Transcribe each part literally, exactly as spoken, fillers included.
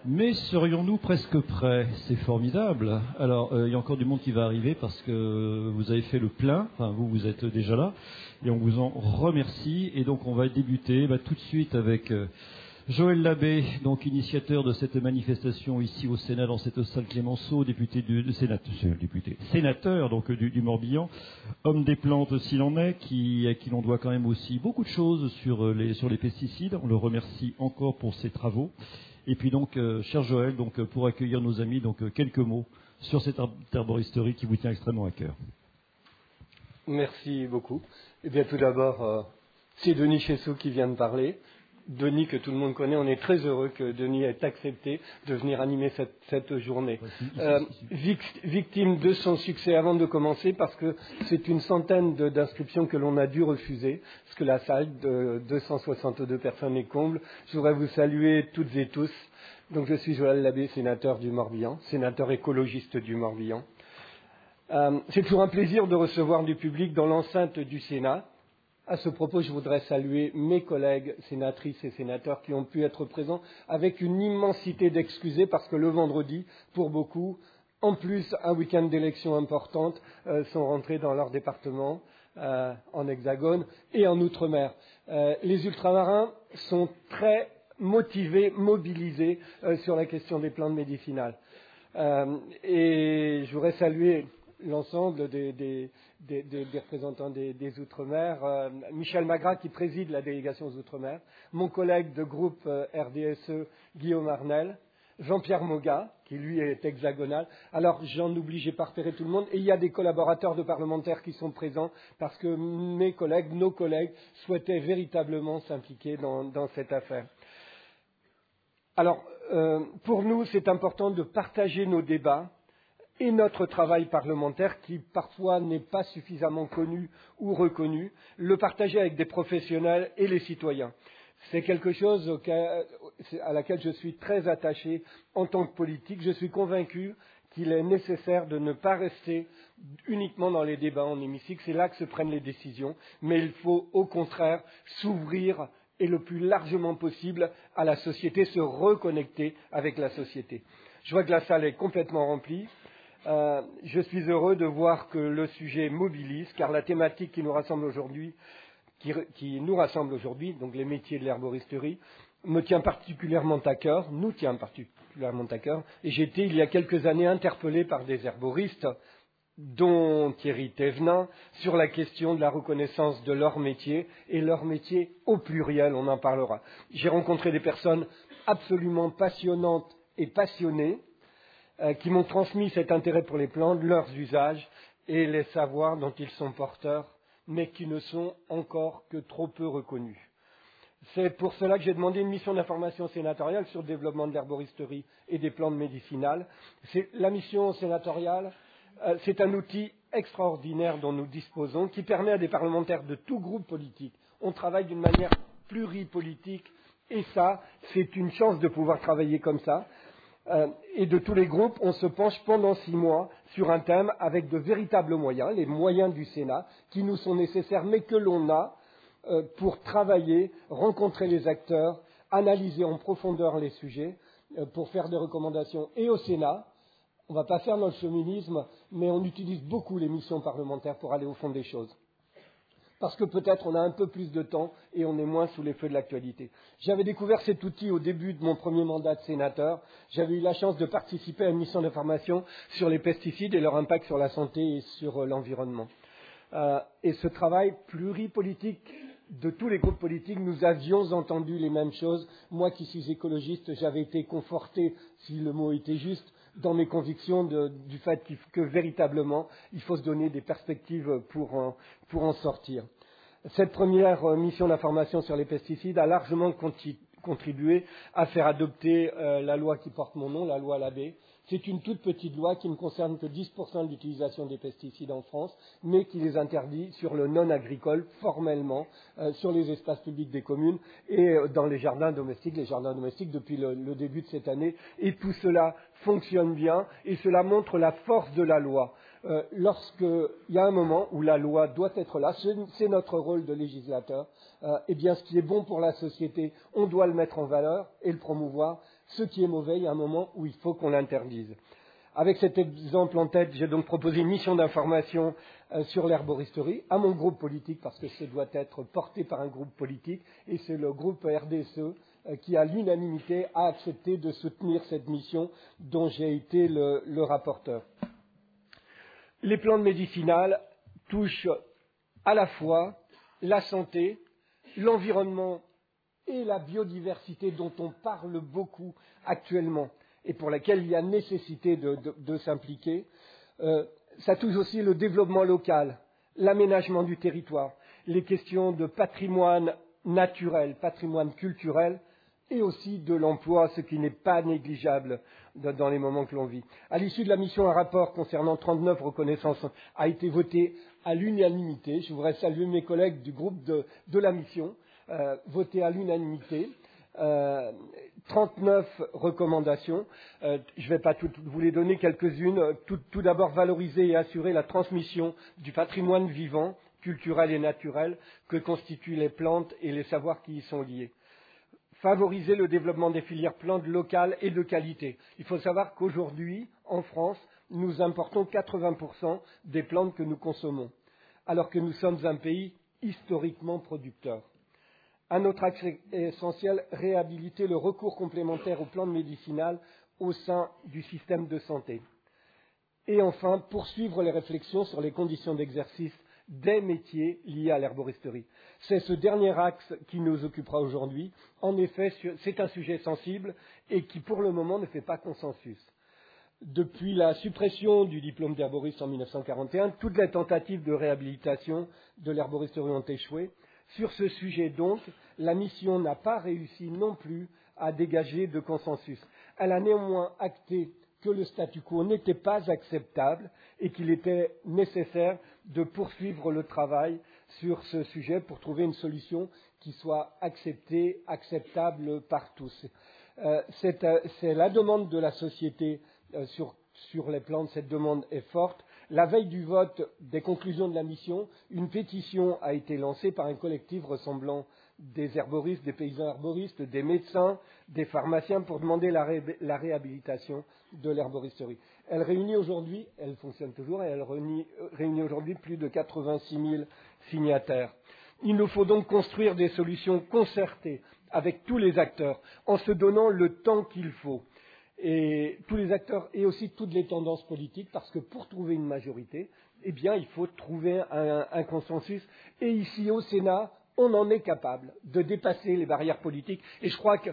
Mais serions-nous presque prêts? C'est formidable. Alors, euh, il y a encore du monde qui va arriver parce que vous avez fait le plein, enfin vous, vous êtes déjà là, et on vous en remercie. Et donc, on va débuter bah, tout de suite avec euh, Joël Labbé, donc initiateur de cette manifestation ici au Sénat, dans cette salle Clémenceau, député du de sénateur, député, sénateur donc du, du Morbihan, homme des plantes s'il en est, qui, à qui l'on doit quand même aussi beaucoup de choses sur les, sur les pesticides. On le remercie encore pour ses travaux. Et puis donc, euh, cher Joël, donc, pour accueillir nos amis, donc euh, quelques mots sur cette herboristerie qui vous tient extrêmement à cœur. Merci beaucoup. Eh bien, tout d'abord, euh, c'est Denis Chessou qui vient de parler. Denis, que tout le monde connaît, on est très heureux que Denis ait accepté de venir animer cette, cette journée. Euh, victime de son succès avant de commencer, parce que c'est une centaine de, d'inscriptions que l'on a dû refuser, parce que la salle de deux cent soixante-deux personnes est comble. Je voudrais vous saluer toutes et tous. Donc, je suis Joël Labbé, sénateur du Morbihan, sénateur écologiste du Morbihan. Euh, c'est toujours un plaisir de recevoir du public dans l'enceinte du Sénat. À ce propos, je voudrais saluer mes collègues sénatrices et sénateurs qui ont pu être présents avec une immensité d'excusés parce que le vendredi, pour beaucoup, en plus un week-end d'élections importantes, euh, sont rentrés dans leur département, euh, en Hexagone et en Outre-mer. Euh, les ultramarins sont très motivés, mobilisés euh, sur la question des plantes médicinales. Euh, et je voudrais saluer l'ensemble des, des, des, des, des représentants des, des Outre-mer, euh, Michel Magras qui préside la délégation aux Outre-mer, mon collègue de groupe euh, R D S E Guillaume Arnel, Jean-Pierre Moga qui lui est hexagonal. Alors j'en oublie, j'ai pas repéré tout le monde, et il y a des collaborateurs de parlementaires qui sont présents parce que mes collègues, nos collègues souhaitaient véritablement s'impliquer dans, dans cette affaire. Alors euh, pour nous c'est important de partager nos débats et notre travail parlementaire qui parfois n'est pas suffisamment connu ou reconnu, le partager avec des professionnels et les citoyens. C'est quelque chose auquel, à laquelle je suis très attaché en tant que politique. Je suis convaincu qu'il est nécessaire de ne pas rester uniquement dans les débats en hémicycle. C'est là que se prennent les décisions. Mais il faut au contraire s'ouvrir et le plus largement possible à la société, se reconnecter avec la société. Je vois que la salle est complètement remplie. Euh, je suis heureux de voir que le sujet mobilise, car la thématique qui nous rassemble aujourd'hui, qui, qui nous rassemble aujourd'hui, donc les métiers de l'herboristerie, me tient particulièrement à cœur, nous tient particulièrement à cœur. Et j'ai été il y a quelques années interpellé par des herboristes, dont Thierry Thévenin, sur la question de la reconnaissance de leur métier, et leur métier au pluriel, on en parlera. J'ai rencontré des personnes absolument passionnantes et passionnées, Euh, qui m'ont transmis cet intérêt pour les plantes, leurs usages et les savoirs dont ils sont porteurs, mais qui ne sont encore que trop peu reconnus. C'est pour cela que j'ai demandé une mission d'information sénatoriale sur le développement de l'herboristerie et des plantes médicinales. C'est, la mission sénatoriale, euh, c'est un outil extraordinaire dont nous disposons, qui permet à des parlementaires de tout groupe politique. On travaille d'une manière pluripolitique, et ça, c'est une chance de pouvoir travailler comme ça. Euh, et de tous les groupes, on se penche pendant six mois sur un thème avec de véritables moyens, les moyens du Sénat, qui nous sont nécessaires, mais que l'on a euh, pour travailler, rencontrer les acteurs, analyser en profondeur les sujets, euh, pour faire des recommandations. Et au Sénat, on ne va pas faire notre chauvinisme, mais on utilise beaucoup les missions parlementaires pour aller au fond des choses. Parce que peut-être on a un peu plus de temps et on est moins sous les feux de l'actualité. J'avais découvert cet outil au début de mon premier mandat de sénateur. J'avais eu la chance de participer à une mission d'information sur les pesticides et leur impact sur la santé et sur euh, l'environnement. Euh, et ce travail pluripolitique de tous les groupes politiques, nous avions entendu les mêmes choses. Moi qui suis écologiste, j'avais été conforté, si le mot était juste, dans mes convictions de, du fait qu'il, que véritablement, il faut se donner des perspectives pour en, pour en sortir. Cette première mission d'information sur les pesticides a largement conti- contribué à faire adopter euh, la loi qui porte mon nom, la loi Labbé. C'est une toute petite loi qui ne concerne que dix pour cent de l'utilisation des pesticides en France, mais qui les interdit sur le non-agricole formellement, euh, sur les espaces publics des communes et euh, dans les jardins domestiques, les jardins domestiques depuis le, le début de cette année. Et tout cela fonctionne bien et cela montre la force de la loi. euh, lorsqu'il y a un moment où la loi doit être là, c'est notre rôle de législateur, euh, eh bien ce qui est bon pour la société, on doit le mettre en valeur et le promouvoir. Ce qui est mauvais, il y a un moment où il faut qu'on l'interdise. Avec cet exemple en tête, j'ai donc proposé une mission d'information euh, sur l'herboristerie à mon groupe politique, parce que ce doit être porté par un groupe politique, et c'est le groupe R D S E euh, qui, à l'unanimité, a accepté de soutenir cette mission dont j'ai été le, le rapporteur. Les plantes médicinales touchent à la fois la santé, l'environnement et la biodiversité dont on parle beaucoup actuellement et pour laquelle il y a nécessité de, de, de s'impliquer. Euh, ça touche aussi le développement local, l'aménagement du territoire, les questions de patrimoine naturel, patrimoine culturel et aussi de l'emploi, ce qui n'est pas négligeable dans les moments que l'on vit. À l'issue de la mission, un rapport concernant trente-neuf reconnaissances a été voté à l'unanimité. Je voudrais saluer mes collègues du groupe de, de la mission, euh, voté à l'unanimité. Euh, trente-neuf recommandations. Euh, je ne vais pas toutes vous les donner, quelques-unes. Tout, tout d'abord, valoriser et assurer la transmission du patrimoine vivant, culturel et naturel que constituent les plantes et les savoirs qui y sont liés. Favoriser le développement des filières plantes locales et de qualité. Il faut savoir qu'aujourd'hui, en France, nous importons quatre-vingts pour cent des plantes que nous consommons, alors que nous sommes un pays historiquement producteur. Un autre axe essentiel, réhabiliter le recours complémentaire aux plantes médicinales au sein du système de santé. Et enfin, poursuivre les réflexions sur les conditions d'exercice des métiers liés à l'herboristerie. C'est ce dernier axe qui nous occupera aujourd'hui. En effet, c'est un sujet sensible et qui, pour le moment, ne fait pas consensus. Depuis la suppression du diplôme d'herboriste en mille neuf cent quarante et un, toutes les tentatives de réhabilitation de l'herboristerie ont échoué. Sur ce sujet, donc, la mission n'a pas réussi non plus à dégager de consensus. Elle a néanmoins acté que le statu quo n'était pas acceptable et qu'il était nécessaire de poursuivre le travail sur ce sujet pour trouver une solution qui soit acceptée, acceptable par tous. Euh, c'est, euh, c'est la demande de la société euh, sur, sur les plantes, cette demande est forte. La veille du vote des conclusions de la mission, une pétition a été lancée par un collectif ressemblant des herboristes, des paysans herboristes, des médecins, des pharmaciens pour demander la, ré, la réhabilitation de l'herboristerie. Elle réunit aujourd'hui, elle fonctionne toujours, et elle réunit, réunit aujourd'hui plus de quatre-vingt-six mille signataires. Il nous faut donc construire des solutions concertées avec tous les acteurs, en se donnant le temps qu'il faut. Et tous les acteurs et aussi toutes les tendances politiques, parce que pour trouver une majorité, eh bien, il faut trouver un, un consensus. Et ici, au Sénat, on en est capable de dépasser les barrières politiques. Et je crois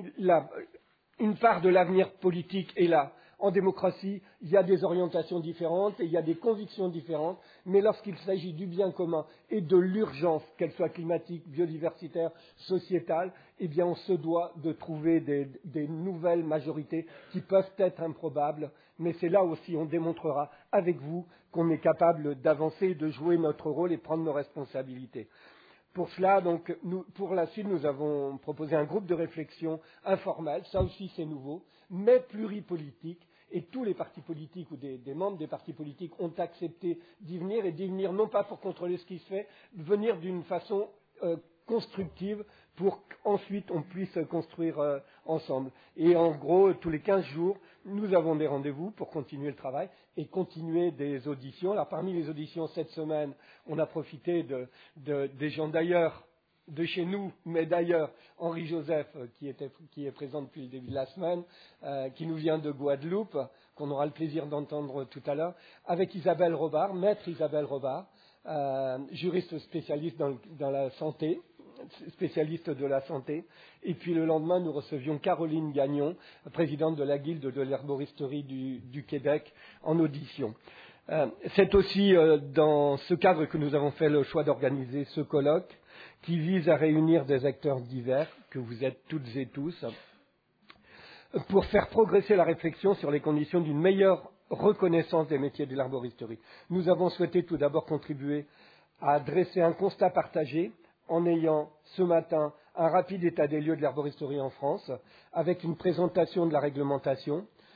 qu'une part de l'avenir politique est là. En démocratie, il y a des orientations différentes et il y a des convictions différentes, mais lorsqu'il s'agit du bien commun et de l'urgence, qu'elle soit climatique, biodiversitaire, sociétale, eh bien on se doit de trouver des, des nouvelles majorités qui peuvent être improbables, mais c'est là aussi on démontrera avec vous qu'on est capable d'avancer, de jouer notre rôle et prendre nos responsabilités. Pour cela, donc, nous, pour la suite, nous avons proposé un groupe de réflexion informel, ça aussi c'est nouveau, mais pluripolitique, et tous les partis politiques ou des, des membres des partis politiques ont accepté d'y venir, et d'y venir non pas pour contrôler ce qui se fait, venir d'une façon euh, constructive pour qu'ensuite on puisse construire euh, ensemble. Et en gros, tous les quinze jours, nous avons des rendez-vous pour continuer le travail et continuer des auditions. Alors parmi les auditions cette semaine, on a profité de, de, des gens d'ailleurs, de chez nous, mais d'ailleurs, Henri Joseph, qui, était, qui est présent depuis le début de la semaine, euh, qui nous vient de Guadeloupe, qu'on aura le plaisir d'entendre tout à l'heure, avec Isabelle Robard, maître Isabelle Robard, euh, juriste spécialiste dans, dans la santé, spécialiste de la santé. Et puis le lendemain, nous recevions Caroline Gagnon, présidente de la Guilde de l'herboristerie du, du Québec, en audition. Euh, c'est aussi euh, dans ce cadre que nous avons fait le choix d'organiser ce colloque qui vise à réunir des acteurs divers, que vous êtes toutes et tous, pour faire progresser la réflexion sur les conditions d'une meilleure reconnaissance des métiers de l'herboristerie. Nous avons souhaité tout d'abord contribuer à dresser un constat partagé en ayant ce matin un rapide état des lieux de l'herboristerie en France, avec une présentation de la réglementation,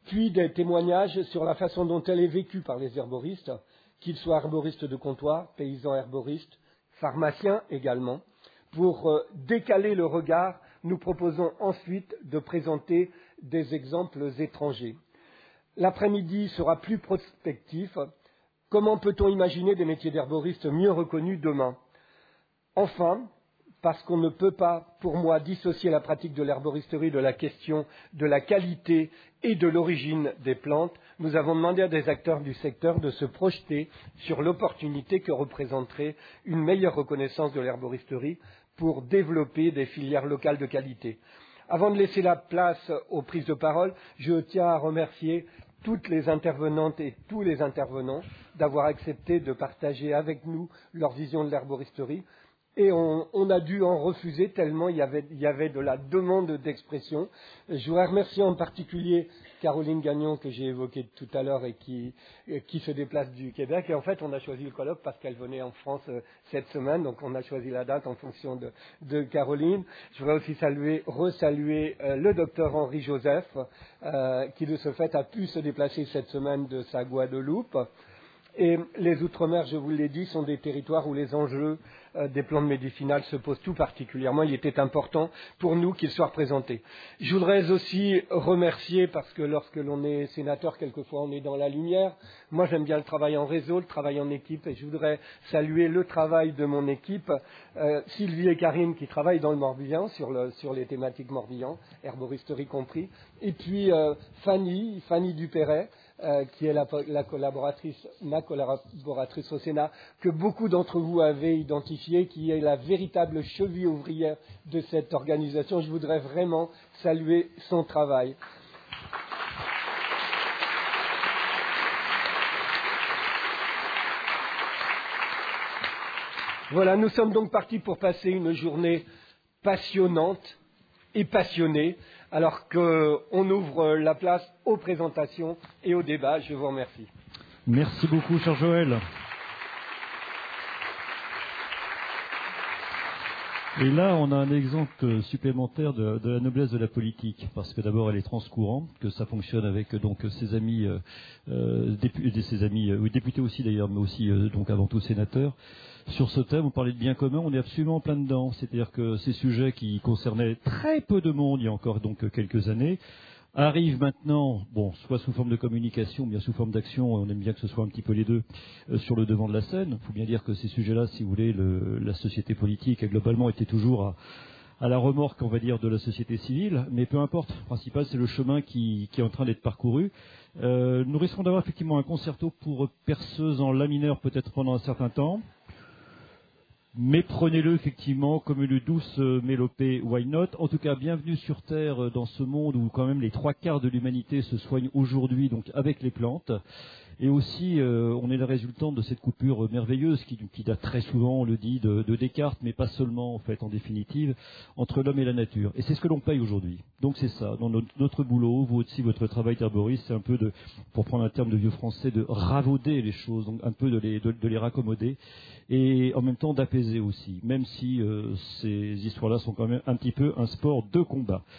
puis des témoignages sur la façon dont elle est vécue par les herboristes, qu'ils soient herboristes de comptoir, paysans herboristes, pharmaciens également. Pour euh, décaler le regard, nous proposons ensuite de présenter des exemples étrangers. L'après-midi sera plus prospectif. Comment peut-on imaginer des métiers d'herboristes mieux reconnus demain? Enfin, parce qu'on ne peut pas, pour moi, dissocier la pratique de l'herboristerie de la question de la qualité et de l'origine des plantes, nous avons demandé à des acteurs du secteur de se projeter sur l'opportunité que représenterait une meilleure reconnaissance de l'herboristerie pour développer des filières locales de qualité. Avant de laisser la place aux prises de parole, je tiens à remercier toutes les intervenantes et tous les intervenants d'avoir accepté de partager avec nous leur vision de l'herboristerie. Et on, on a dû en refuser tellement il y avait, il y avait de la demande d'expression. Je voudrais remercier en particulier Caroline Gagnon, que j'ai évoquée tout à l'heure et qui, qui se déplace du Québec. Et en fait, on a choisi le colloque parce qu'elle venait en France euh, cette semaine, donc on a choisi la date en fonction de, de Caroline. Je voudrais aussi saluer, resaluer euh, le docteur Henri Joseph, euh, qui de ce fait a pu se déplacer cette semaine de sa Guadeloupe. Et les Outre-mer, je vous l'ai dit, sont des territoires où les enjeux euh, des plantes médicinales se posent tout particulièrement. Il était important pour nous qu'ils soient représentés. Je voudrais aussi remercier, parce que lorsque l'on est sénateur, quelquefois on est dans la lumière. Moi, j'aime bien le travail en réseau, le travail en équipe, et je voudrais saluer le travail de mon équipe, euh, Sylvie et Karine, qui travaillent dans le Morbihan, sur, le, sur les thématiques Morbihan, herboristerie compris, et puis euh, Fanny, Fanny Dupéret, Euh, qui est la, la collaboratrice, ma collaboratrice au Sénat, que beaucoup d'entre vous avez identifiée, qui est la véritable cheville ouvrière de cette organisation. Je voudrais vraiment saluer son travail. Voilà, nous sommes donc partis pour passer une journée passionnante et passionnée, alors qu'on ouvre la place aux présentations et aux débats. Je vous remercie. Merci beaucoup, cher Joël. Et là, on a un exemple supplémentaire de, de la noblesse de la politique, parce que d'abord, elle est transcourante, que ça fonctionne avec donc ses amis, euh, dépu, ses amis, euh, oui, députés aussi d'ailleurs, mais aussi euh, donc avant tout sénateurs. Sur ce thème, on parlait de bien commun, on est absolument plein dedans. C'est-à-dire que ces sujets qui concernaient très peu de monde il y a encore donc quelques années arrivent maintenant, bon, soit sous forme de communication, bien sous forme d'action, on aime bien que ce soit un petit peu les deux, euh, sur le devant de la scène. Il faut bien dire que ces sujets-là, si vous voulez, le, la société politique, globalement, était toujours à, à la remorque, on va dire, de la société civile, mais peu importe. Le principal, c'est le chemin qui, qui est en train d'être parcouru. Euh, nous risquons d'avoir effectivement un concerto pour perceuse en la mineur, peut-être pendant un certain temps. Mais prenez-le effectivement comme une douce mélopée, why not? En tout cas, bienvenue sur Terre dans ce monde où quand même les trois quarts de l'humanité se soignent aujourd'hui donc avec les plantes. Et aussi, euh, on est le résultant de cette coupure merveilleuse qui, qui date très souvent, on le dit, de, de Descartes, mais pas seulement en fait, en définitive, entre l'homme et la nature. Et c'est ce que l'on paye aujourd'hui. Donc c'est ça, dans notre, notre boulot, vous aussi, votre travail d'herboriste, c'est un peu de, pour prendre un terme de vieux français, de ravauder les choses, donc un peu de les, de, de les raccommoder, et en même temps d'apaiser aussi, même si euh, ces histoires-là sont quand même un petit peu un sport de combat.